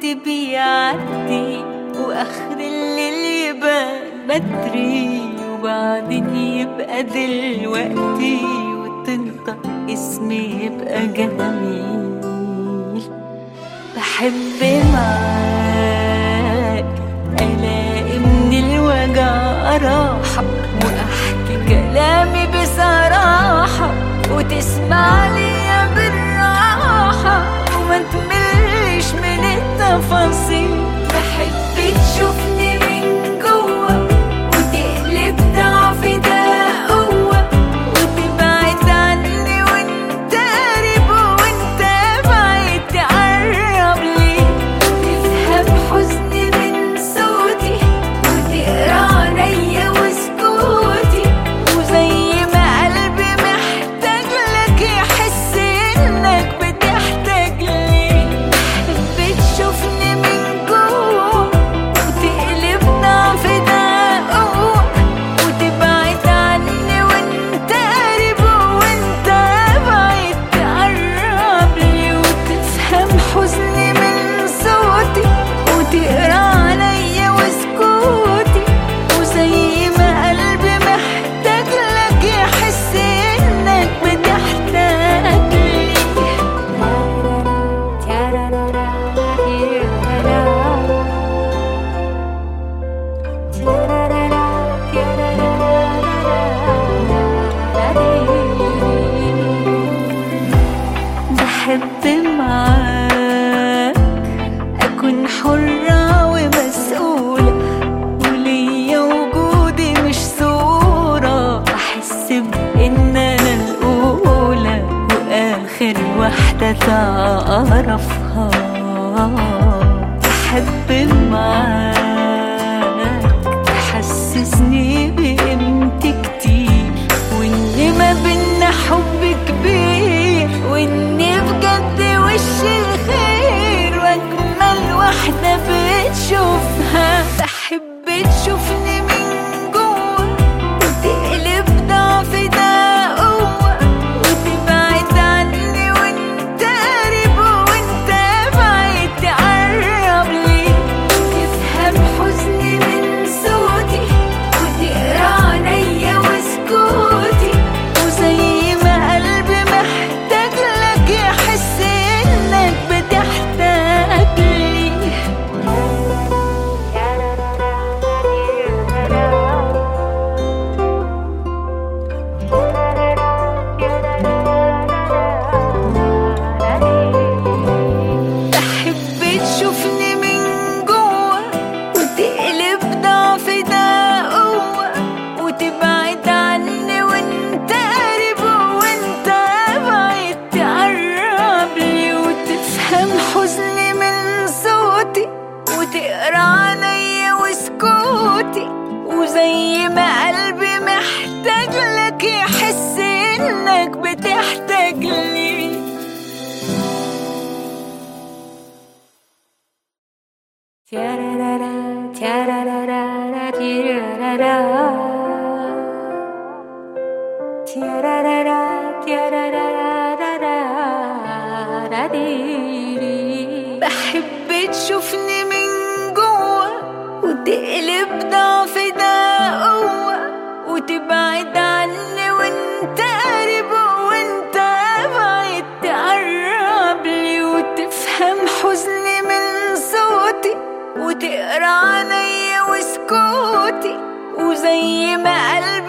بيعدي وآخر الليل يبقى بدري وبعدين يبقى دلوقتي وتنطق اسمي يبقى جميل. بحب معاك ألاقي من الوجع راحة وأحكي كلامي بصراحة وتسمع لي بالراحة وما تملش من التفاصيل. بحب تشوفني من جوا وتقلب ضعفي ده قوة وتبعد عني وانت قريب وانت بعيد تقرب لي. تفهم حزني من صوتي وتقرا عليا وسكوتي وزي ما قلبي محتاج لك يحس انك بتحتاج لي. بحب تشوفني من جوا وتقلب ضعفي ده قوة وتبعد عني وانت قريب وانت بعيد تقرب لي. وتفهم حزني من صوتي وتقرا عليا وسكوتي وزي ما قلبي محتاج لك يحس انك بتحتاج لي. بحب معاك أكون حرة ومسؤولة وليا وجودي مش صورة. أحس بإن أنا الأولى وآخر واحدة تعرفها. بحب معاك تحسسني بقيمتي كتير وإن ما بينا حب كبير وإني بجد وش الخير وأجمل واحدة بتشوفها. بحب تشوفني من جوا وتقلب ضعفي ده قوة وتبعد عني وانت قريب وانت بعيد تقرب لي. تفهم حزني من صوتي وتقرا عليا وسكوتي وزي ما قلبي محتاج لك يحس انك بتحتاج لي. بحب تشوفني من جوا وتقلب ضعفي ده قوة وتبعد عني وانت قريب وانت بعيد تقرب لي. وتفهم حزني من صوتي وتقرا عليا وسكوتي وزي ما قلبي محتاج لك يحس انك بتحتاج لي. تيارارارا تيارارارا تيارارارا تيارارارا تيارارارا ديري. بحب تشوفني من جوا وتقلب ضعفي ده قوة وتبعد عني وانت قريب وانت بعيد تقرب لي. وتفهم حزني من صوتي وتقرا عليا وسكوتي وزي ما قلبي